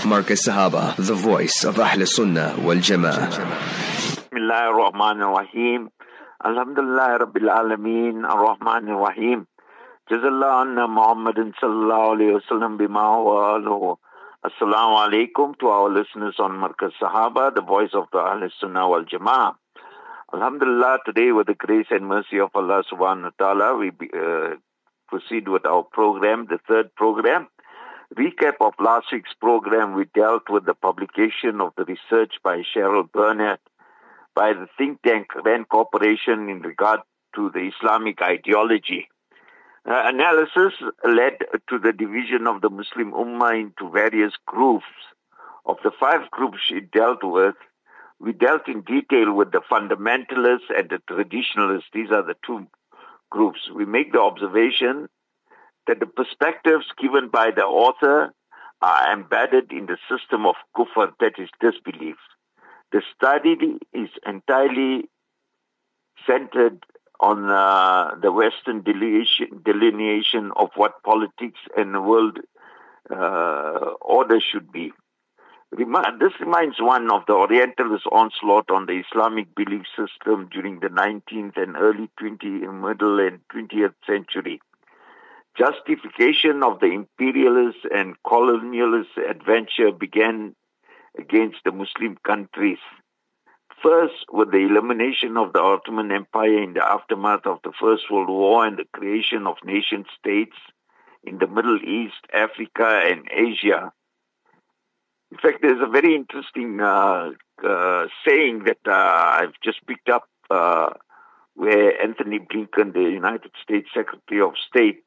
Marcus Sahaba, the voice of Ahl Sunnah wal Jama'ah. Bismillah ar-Rahman ar-Rahim. Alhamdulillah Rabbil Alameen ar-Rahman ar-Rahim. Jazallah anna Muhammadin sallallahu alayhi wa sallam bima wa aluhu. Assalamu alaikum to our listeners on Marcus Sahaba, the voice of the Ahl Sunnah wal Jama'ah. Alhamdulillah, today with the grace and mercy of Allah subhanahu wa ta'ala, we proceed with our program, the third program. Recap of last week's program, we dealt with the publication of the research by Cheryl Burnett by the think tank Rand Corporation in regard to the Islamic ideology. Analysis led to the division of the Muslim Ummah into various groups. Of the 5 groups she dealt with, we dealt in detail with the fundamentalists and the traditionalists. These are the 2 groups. We make the observation that the perspectives given by the author are embedded in the system of kufr, that is disbelief. The study is entirely centered on the Western delineation of what politics and the world order should be. This reminds one of the Orientalist onslaught on the Islamic belief system during the 19th and early middle and 20th century. Justification of the imperialist and colonialist adventure began against the Muslim countries. First, with the elimination of the Ottoman Empire in the aftermath of the First World War and the creation of nation states in the Middle East, Africa, and Asia. In fact, there's a very interesting saying that I've just picked up where Anthony Blinken, the United States Secretary of State,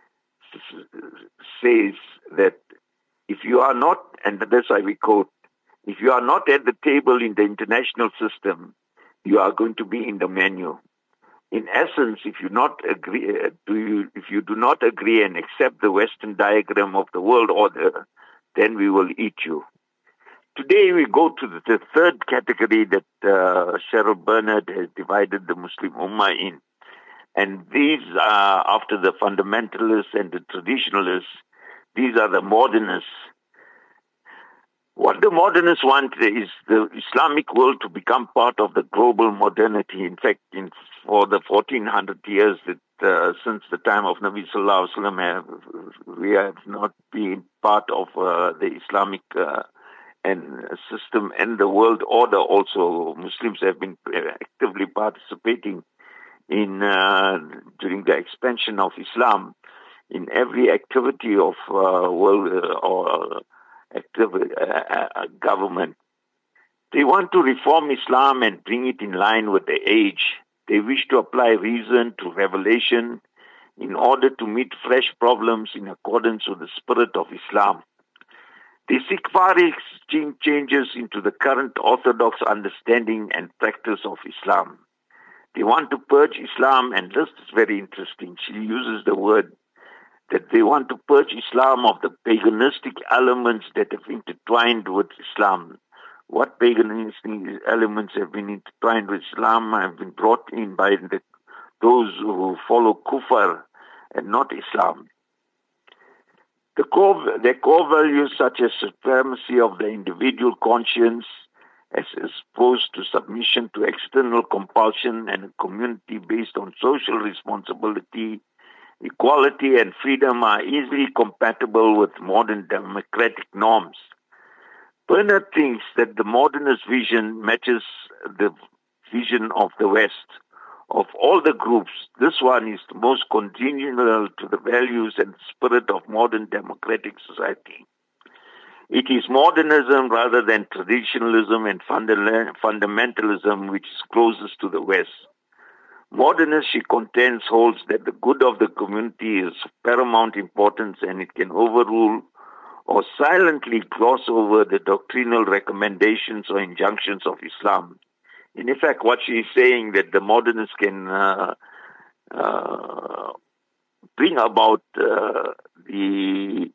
says that if you are not, and this I will quote, if you are not at the table in the international system, you are going to be in the menu. In essence, if you do not agree and accept the Western diagram of the world order, then we will eat you. Today we go to the third category that Cheryl Burnett has divided the Muslim Ummah in. And these are, after the fundamentalists and the traditionalists, these are the modernists. What the modernists want is the Islamic world to become part of the global modernity. In fact, for the 1400 years that since the time of Nabi Sallallahu Alaihi Wasallam, we have not been part of the Islamic and system and the world order also. Muslims have been actively participating in during the expansion of Islam in every activity of world or government. They want to reform Islam and bring it in line with the age. They wish to apply reason to revelation in order to meet fresh problems in accordance with the spirit of Islam. They seek far-reaching changes into the current orthodox understanding and practice of Islam. They want to purge Islam, and this is very interesting. She uses the word that they want to purge Islam of the paganistic elements that have intertwined with Islam. What paganistic elements have been intertwined with Islam have been brought in by those who follow Kufr and not Islam. Their core values such as supremacy of the individual conscience as opposed to submission to external compulsion and a community based on social responsibility, equality and freedom are easily compatible with modern democratic norms. Burnett thinks that the modernist vision matches the vision of the West. Of all the groups, this one is the most congenial to the values and spirit of modern democratic society. It is modernism rather than traditionalism and fundamentalism which is closest to the West. Modernist, she contends, holds that the good of the community is of paramount importance and it can overrule or silently gloss over the doctrinal recommendations or injunctions of Islam. In effect, what she is saying that the modernists can bring about the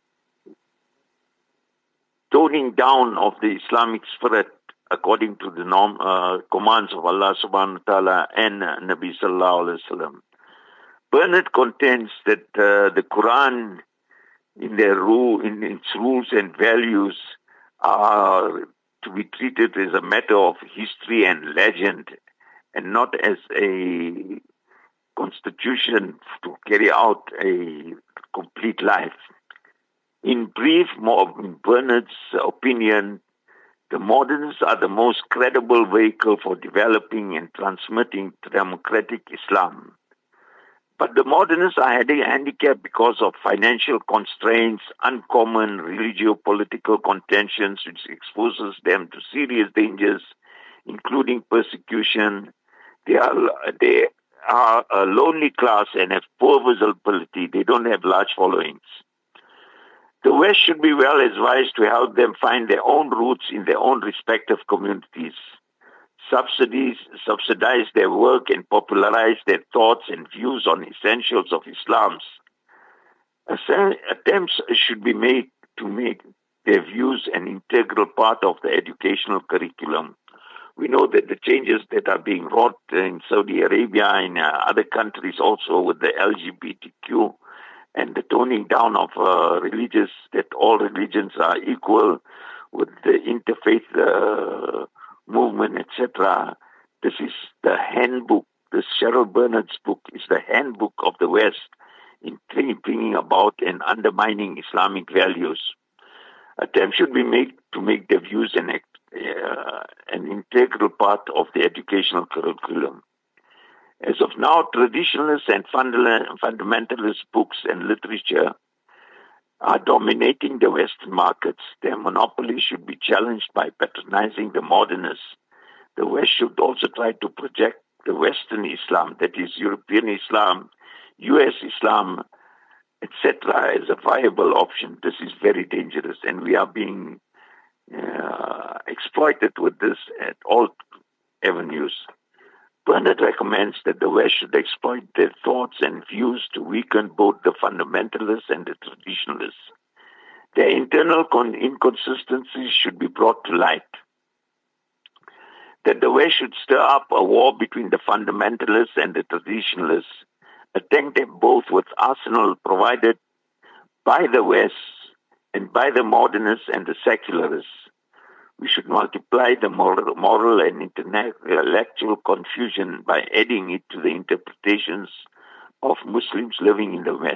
toning down of the Islamic spirit according to the commands of Allah subhanahu wa ta'ala and Nabi sallallahu alayhi wa sallam. Burnett contends that the Quran in its rules and values are to be treated as a matter of history and legend and not as a constitution to carry out a complete life. In brief, in Bernard's opinion, the modernists are the most credible vehicle for developing and transmitting democratic Islam. But the modernists are handicapped because of financial constraints, uncommon religio-political contentions, which exposes them to serious dangers, including persecution. They are a lonely class and have poor visibility. They don't have large followings. The West should be well advised to help them find their own roots in their own respective communities, subsidize their work and popularize their thoughts and views on essentials of Islam. Attempts should be made to make their views an integral part of the educational curriculum. We know that the changes that are being wrought in Saudi Arabia and other countries also with the LGBTQ and the toning down of that all religions are equal with the interfaith movement, etc. This is the handbook. This Cheryl Bernard's book is the handbook of the West in bringing about and undermining Islamic values. Attempts should be made to make their views an integral part of the educational curriculum. As of now, traditionalist and fundamentalist books and literature are dominating the Western markets. Their monopoly should be challenged by patronizing the modernists. The West should also try to project the Western Islam, that is European Islam, US Islam, etc., as a viable option. This is very dangerous, and we are being exploited with this at all avenues. Bernard recommends that the West should exploit their thoughts and views to weaken both the fundamentalists and the traditionalists. Their internal inconsistencies should be brought to light. That the West should stir up a war between the fundamentalists and the traditionalists, attack them both with arsenal provided by the West and by the modernists and the secularists. We should multiply the moral and intellectual confusion by adding it to the interpretations of Muslims living in the West.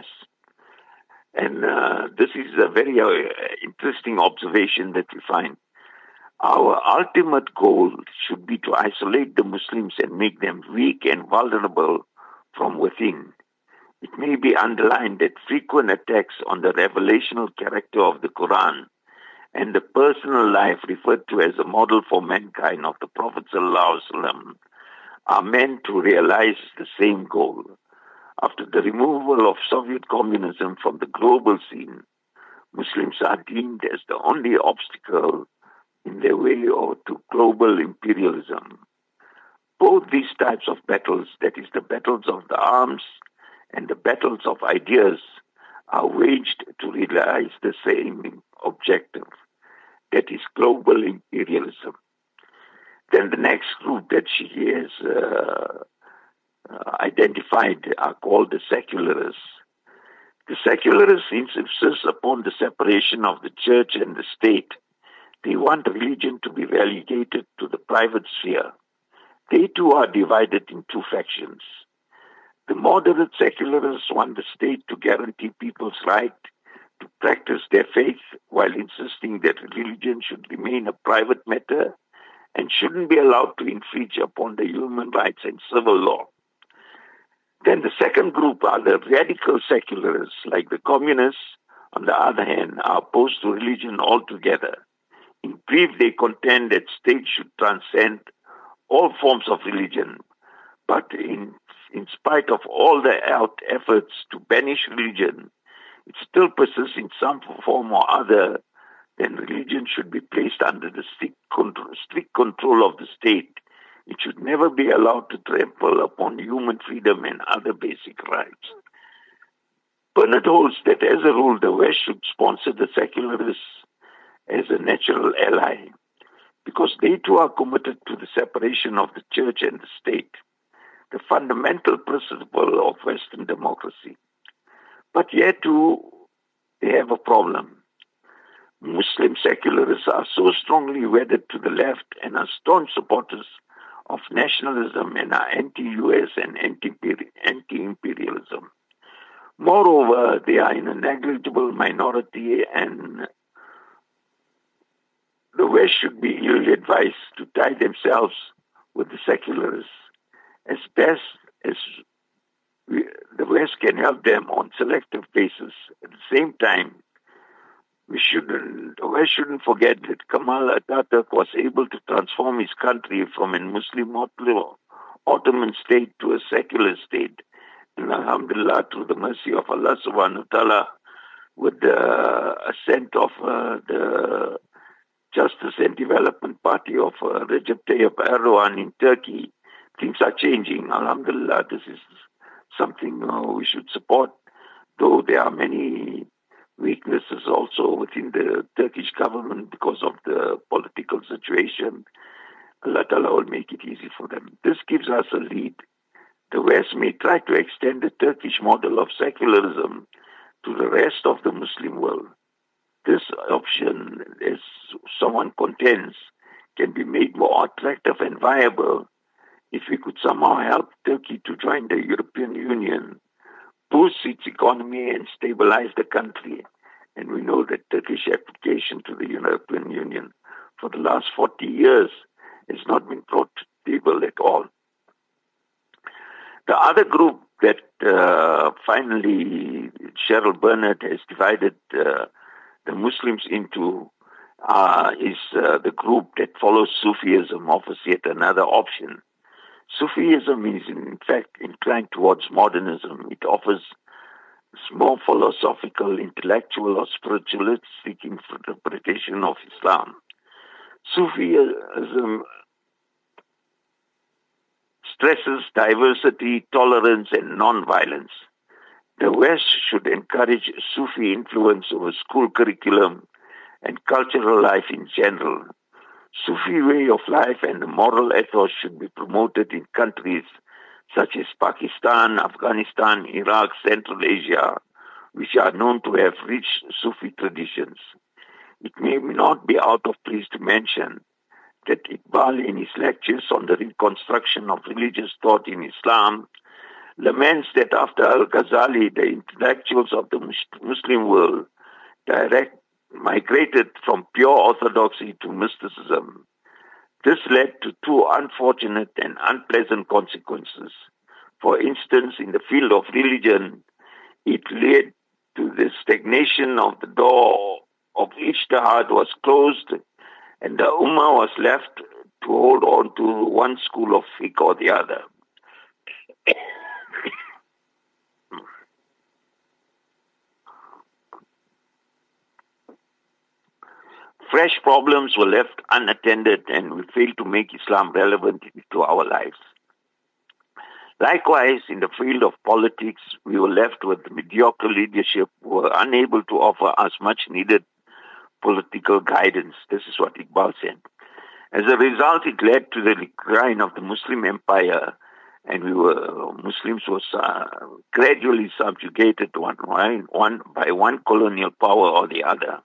And this is a very interesting observation that we find. Our ultimate goal should be to isolate the Muslims and make them weak and vulnerable from within. It may be underlined that frequent attacks on the revelational character of the Quran and the personal life referred to as a model for mankind of the Prophet ﷺ are meant to realize the same goal. After the removal of Soviet communism from the global scene, Muslims are deemed as the only obstacle in their way to global imperialism. Both these types of battles, that is the battles of the arms and the battles of ideas, are waged to realize the same objective, that is global imperialism. Then the next group that she has identified are called the secularists. The secularists insist upon the separation of the church and the state. They want religion to be relegated to the private sphere. They too are divided in two factions. The moderate secularists want the state to guarantee people's right to practice their faith while insisting that religion should remain a private matter and shouldn't be allowed to infringe upon the human rights and civil law. Then the second group are the radical secularists, like the communists, on the other hand, are opposed to religion altogether. In brief, they contend that states should transcend all forms of religion, but in spite of all their efforts to banish religion, it still persists in some form or other, then religion should be placed under the strict control of the state. It should never be allowed to trample upon human freedom and other basic rights. Bernard holds that as a rule, the West should sponsor the secularists as a natural ally, because they too are committed to the separation of the church and the state, the fundamental principle of Western democracy. But yet too, they have a problem. Muslim secularists are so strongly wedded to the left and are staunch supporters of nationalism and are anti-US and anti-imperialism. Moreover, they are in a negligible minority, and the West should be ill-advised to tie themselves with the secularists. As best as the West can help them on selective basis. At the same time, the West shouldn't forget that Kemal Atatürk was able to transform his country from a Muslim Ottoman state to a secular state. And alhamdulillah, through the mercy of Allah subhanahu wa ta'ala, with the assent of the Justice and Development Party of Recep Tayyip Erdogan in Turkey, things are changing. Alhamdulillah, this is something we should support, though there are many weaknesses also within the Turkish government because of the political situation. Allah Ta'ala will make it easy for them. This gives us a lead. The West may try to extend the Turkish model of secularism to the rest of the Muslim world. This option, as someone contends, can be made more attractive and viable if we could somehow help Turkey to join the European Union, boost its economy and stabilize the country. And we know that Turkish application to the European Union for the last 40 years has not been brought to the table at all. The other group that finally Cheryl Bernard has divided the Muslims into is the group that follows Sufism, offers yet another option. Sufism is in fact inclined towards modernism. It offers more philosophical, intellectual or spiritualistic interpretation of Islam. Sufism stresses diversity, tolerance and non-violence. The West should encourage Sufi influence over school curriculum and cultural life in general. Sufi way of life and the moral ethos should be promoted in countries such as Pakistan, Afghanistan, Iraq, Central Asia, which are known to have rich Sufi traditions. It may not be out of place to mention that Iqbal, in his lectures on the reconstruction of religious thought in Islam, laments that after Al-Ghazali, the intellectuals of the Muslim world migrated from pure orthodoxy to mysticism. This led to two unfortunate and unpleasant consequences. For instance, in the field of religion, it led to the stagnation of the door of ijtihad was closed and the ummah was left to hold on to one school of fiqh or the other. Fresh problems were left unattended and we failed to make Islam relevant to our lives. Likewise, in the field of politics, we were left with mediocre leadership who were unable to offer us much needed political guidance. This is what Iqbal said. As a result, it led to the decline of the Muslim empire and Muslims were gradually subjugated one by one colonial power or the other.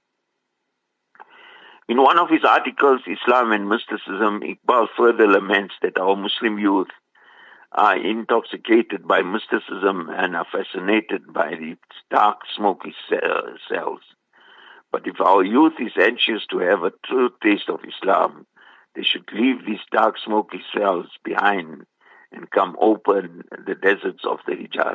In one of his articles, Islam and Mysticism, Iqbal further laments that our Muslim youth are intoxicated by mysticism and are fascinated by the dark, smoky cells. But if our youth is anxious to have a true taste of Islam, they should leave these dark, smoky cells behind and come open the deserts of the Hijaz.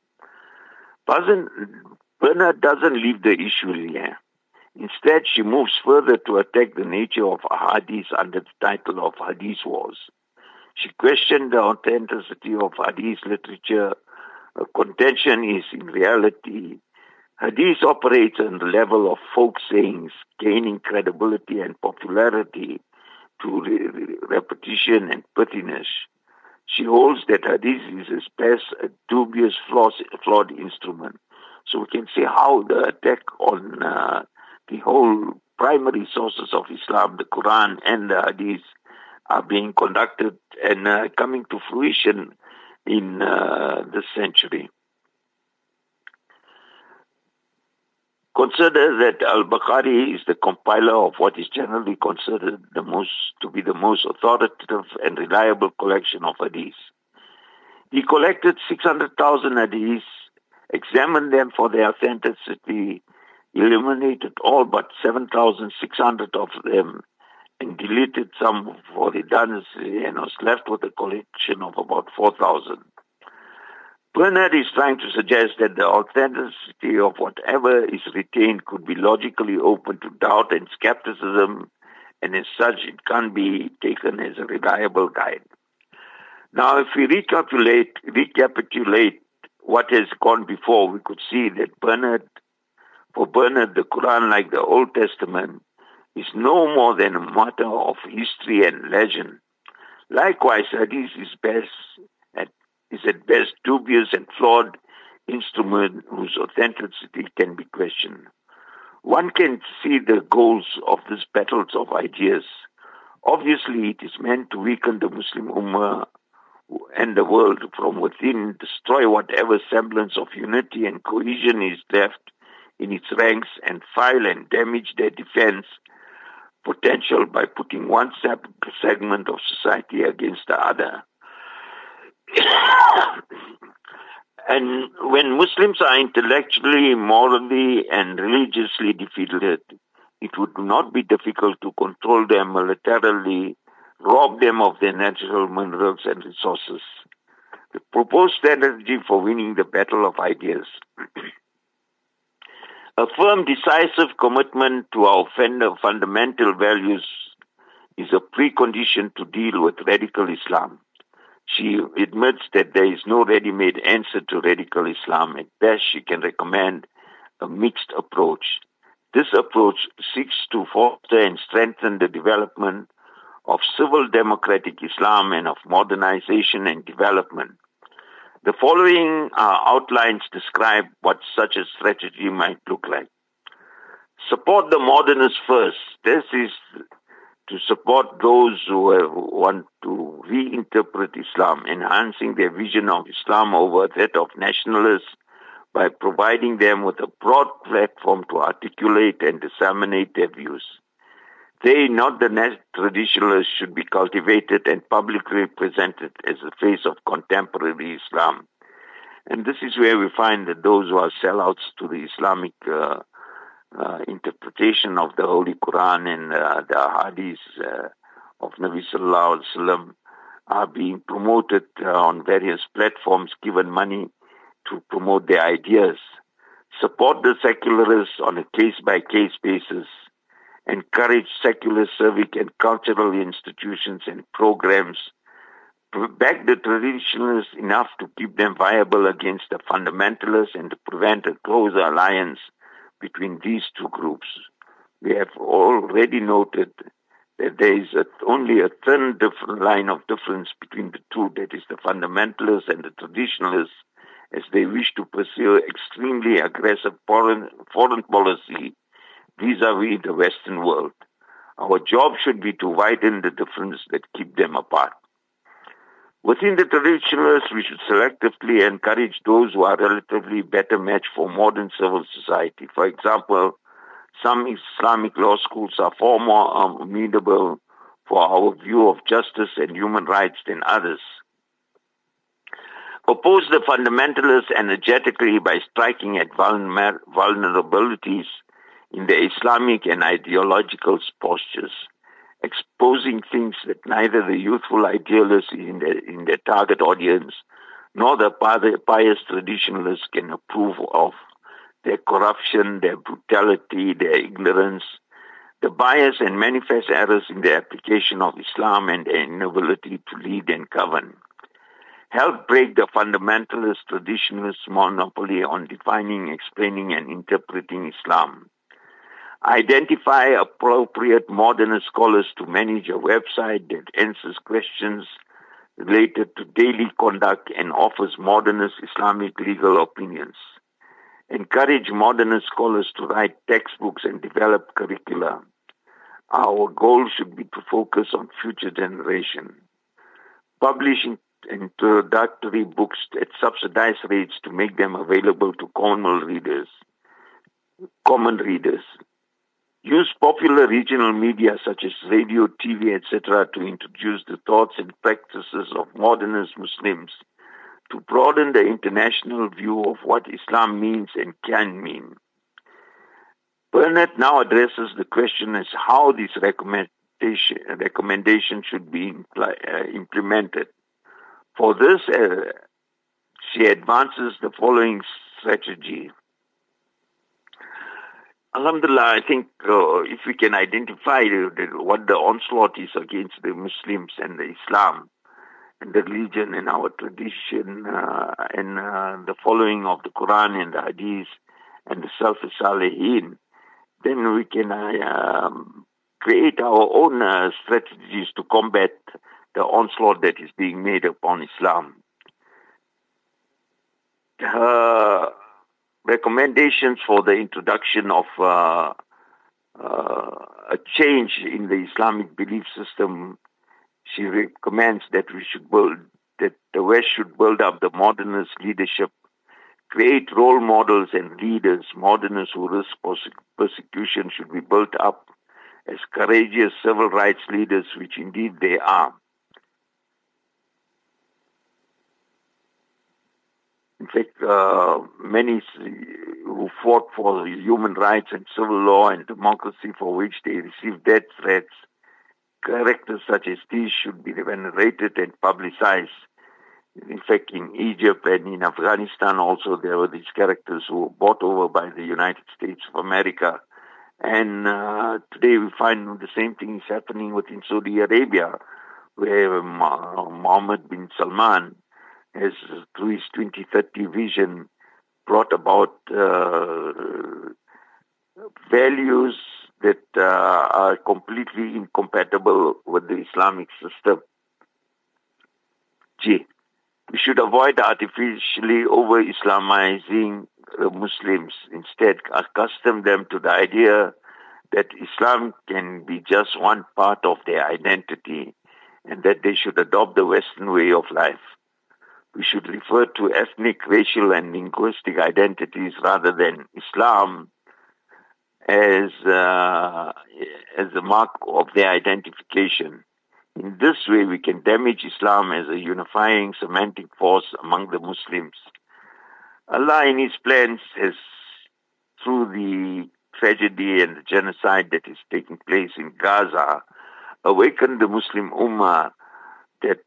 Bernard doesn't leave the issue here. Instead, she moves further to attack the nature of hadith under the title of Hadith Wars. She questioned the authenticity of hadith literature. Her contention is, in reality, hadith operates on the level of folk sayings, gaining credibility and popularity through repetition and pithiness. She holds that hadith is at best a dubious, flawed instrument. So we can see how the attack on the whole primary sources of Islam, the Quran and the Hadith, are being conducted and coming to fruition in this century. Consider that Al-Bukhari is the compiler of what is generally considered to be the most authoritative and reliable collection of hadith. He collected 600,000 hadiths, examined them for their authenticity, eliminated all but 7,600 of them, and deleted some for redundancy, and was left with a collection of about 4,000. Bernard is trying to suggest that the authenticity of whatever is retained could be logically open to doubt and skepticism, and as such it can't be taken as a reliable guide. Now, if we recapitulate what has gone before, we could see that for Bernard, the Quran, like the Old Testament, is no more than a matter of history and legend. Likewise, hadith is at best dubious and flawed instrument whose authenticity can be questioned. One can see the goals of these battles of ideas. Obviously, it is meant to weaken the Muslim Ummah and the world from within, destroy whatever semblance of unity and cohesion is left in its ranks, and file and damage their defense potential by putting one segment of society against the other. And when Muslims are intellectually, morally, and religiously defeated, it would not be difficult to control them militarily, rob them of their natural minerals and resources. The proposed strategy for winning the battle of ideas. A firm, decisive commitment to our fundamental values is a precondition to deal with radical Islam. She admits that there is no ready-made answer to radical Islam. At best, she can recommend a mixed approach. This approach seeks to foster and strengthen the development of civil democratic Islam and of modernization and development. The following outlines describe what such a strategy might look like. Support the modernists first. This is to support those who want to reinterpret Islam, enhancing their vision of Islam over that of nationalists by providing them with a broad platform to articulate and disseminate their views. They, not the traditionalists, should be cultivated and publicly presented as the face of contemporary Islam. And this is where we find that those who are sellouts to the Islamic interpretation of the Holy Quran and the Hadiths of Nabi Sallallahu Alaihi Wasallam are being promoted on various platforms, given money to promote their ideas. Support the secularists on a case-by-case basis. Encourage secular civic and cultural institutions and programs. Back the traditionalists enough to keep them viable against the fundamentalists and to prevent a closer alliance between these two groups. We have already noted that there is only a thin line of difference between the two, that is the fundamentalists and the traditionalists, as they wish to pursue extremely aggressive foreign policy vis-à-vis the Western world. Our job should be to widen the difference that keep them apart. Within the traditionalists, we should selectively encourage those who are relatively better matched for modern civil society. For example, some Islamic law schools are far more amenable for our view of justice and human rights than others. Oppose the fundamentalists energetically by striking at vulnerabilities in the Islamic and ideological postures, exposing things that neither the youthful idealists in their target audience nor the pious traditionalists can approve of: their corruption, their brutality, their ignorance, the bias and manifest errors in the application of Islam, and their inability to lead and govern. Help break the fundamentalist traditionalist monopoly on defining, explaining, and interpreting Islam. Identify appropriate modernist scholars to manage a website that answers questions related to daily conduct and offers modernist Islamic legal opinions. Encourage modernist scholars to write textbooks and develop curricula. Our goal should be to focus on future generation. Publishing introductory books at subsidized rates to make them available to common readers. common readers. Use popular regional media such as radio, TV, etc. to introduce the thoughts and practices of modernist Muslims to broaden the international view of what Islam means and can mean. Burnett now addresses the question as how this recommendation should be implemented. For this, she advances the following strategy. Alhamdulillah, I think if we can identify what the onslaught is against the Muslims and the Islam and the religion and our tradition and the following of the Quran and the Hadith and the Salaf-Salihin, then we can create our own strategies to combat the onslaught that is being made upon Islam. Her recommendations for the introduction of a change in the Islamic belief system, she recommends that the West should build up the modernist leadership, create role models and leaders. Modernists who risk persecution should be built up as courageous civil rights leaders, which indeed they are. In fact, many who fought for human rights and civil law and democracy, for which they received death threats, characters such as these should be venerated and publicized. In fact, in Egypt and in Afghanistan also, there were these characters who were bought over by the United States of America. And today we find the same thing is happening within Saudi Arabia, where Mohammed bin Salman has, through his 2030 vision, brought about values that are completely incompatible with the Islamic system. We should avoid artificially over-Islamizing the Muslims. Instead, accustom them to the idea that Islam can be just one part of their identity and that they should adopt the Western way of life. We should refer to ethnic, racial, and linguistic identities rather than Islam as a mark of their identification. In this way, we can damage Islam as a unifying semantic force among the Muslims. Allah, in His plans, has, through the tragedy and the genocide that is taking place in Gaza, awakened the Muslim Ummah that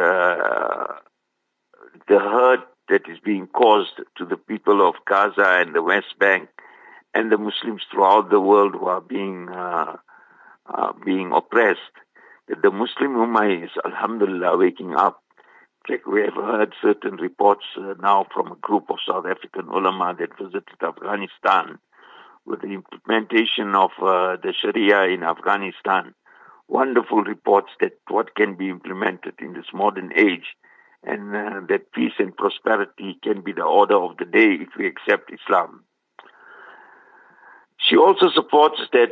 the hurt that is being caused to the people of Gaza and the West Bank and the Muslims throughout the world who are being oppressed, that the Muslim Ummah is, alhamdulillah, waking up. In fact, we have heard certain reports now from a group of South African ulama that visited Afghanistan with the implementation of the Sharia in Afghanistan. Wonderful reports that what can be implemented in this modern age, and that peace and prosperity can be the order of the day if we accept Islam. She also supports that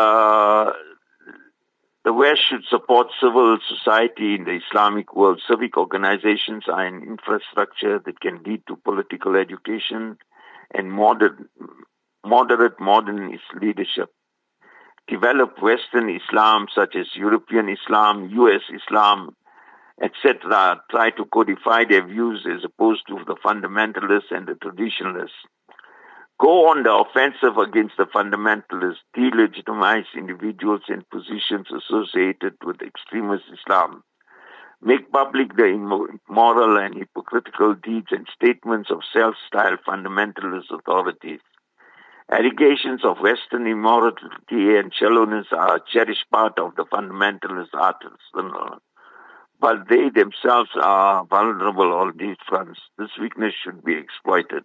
the West should support civil society in the Islamic world. Civic organizations are an infrastructure that can lead to political education and moderate modernist leadership. Develop Western Islam such as European Islam, US Islam, etc. Try to codify their views as opposed to the fundamentalists and the traditionalists. Go on the offensive against the fundamentalists, delegitimize individuals and positions associated with extremist Islam. Make public the immoral and hypocritical deeds and statements of self-styled fundamentalist authorities. Allegations of Western immorality and shallowness are a cherished part of the fundamentalist arsenal, but they themselves are vulnerable on these fronts. This weakness should be exploited.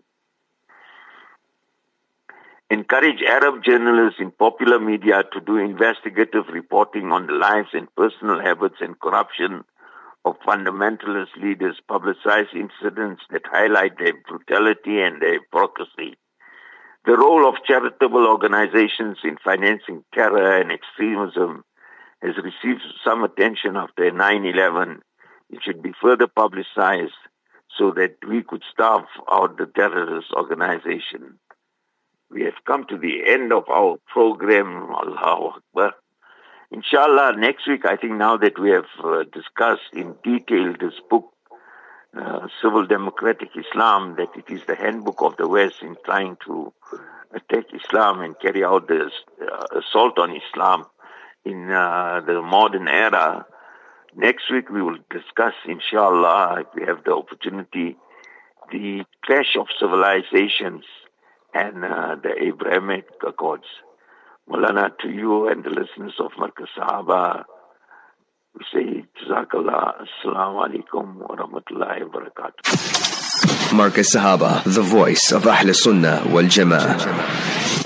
Encourage Arab journalists in popular media to do investigative reporting on the lives and personal habits and corruption of fundamentalist leaders. Publicize incidents that highlight their brutality and their hypocrisy. The role of charitable organizations in financing terror and extremism has received some attention after 9/11. It should be further publicized so that we could starve out the terrorist organization. we have come to the end of our program. Allahu Akbar. Inshallah, next week, I think now that we have discussed in detail this book, Civil Democratic Islam, that it is the handbook of the West in trying to attack Islam and carry out the assault on Islam in the modern era. Next week we will discuss, inshallah, if we have the opportunity, the clash of civilizations and the Abrahamic Accords. Maulana, to you and the listeners of Markaz Sahaba, we say, Jazakallah, Assalamu alaikum wa rahmatullahi wa barakatuh. Markaz Sahaba, the voice of Ahl Sunnah wal Jama'ah.